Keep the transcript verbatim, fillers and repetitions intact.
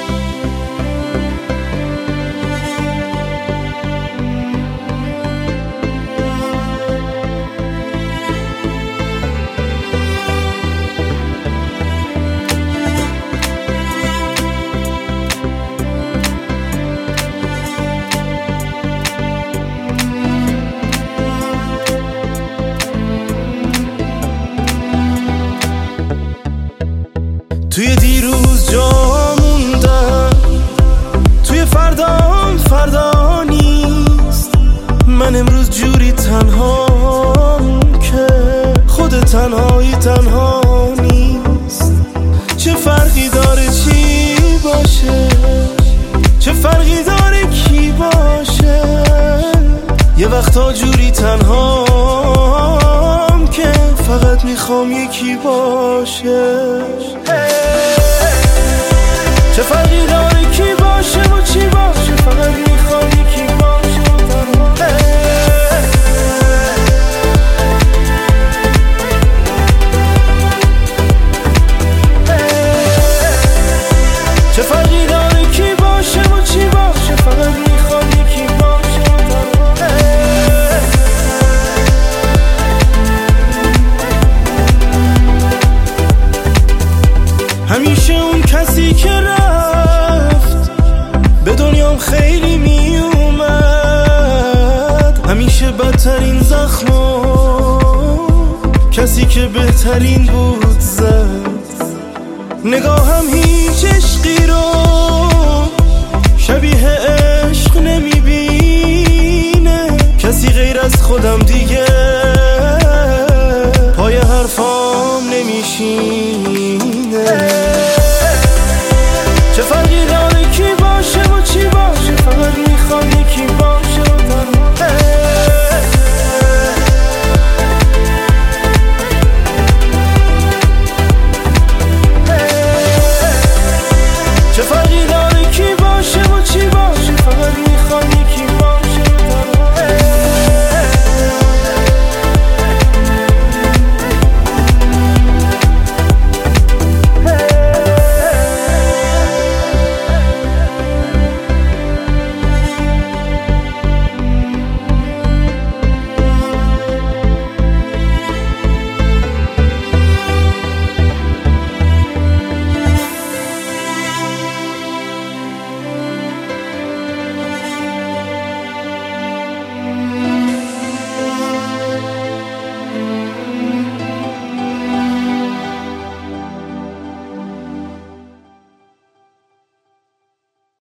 توی دیروز جا موندم، توی فردام فردا نیست. من امروز جوری تنهام که خود تنهایی تنها نیست. چه فرقی داره چی باشه، چه فرقی داره کی باشه. یه وقتا جوری تنهام که فقط میخوام یکی باشه. چه فرقی داره کی باشه و چی باشه، فقط میخوام یکی باشه و تنها. چه فرقی داره کی باشه و چی باشه، فقط میخوام یکی باشه و تنها. همیشه اون کسی که رفت به دنیام خیلی می اومد، همیشه بدترین زخمو کسی که بهترین بود زد. نگاهم هیچ عشقی رو شبیه عشق نمیبینه، کسی غیر از خودم دیگه پای حرفام نمیشینه. چه فرقی داره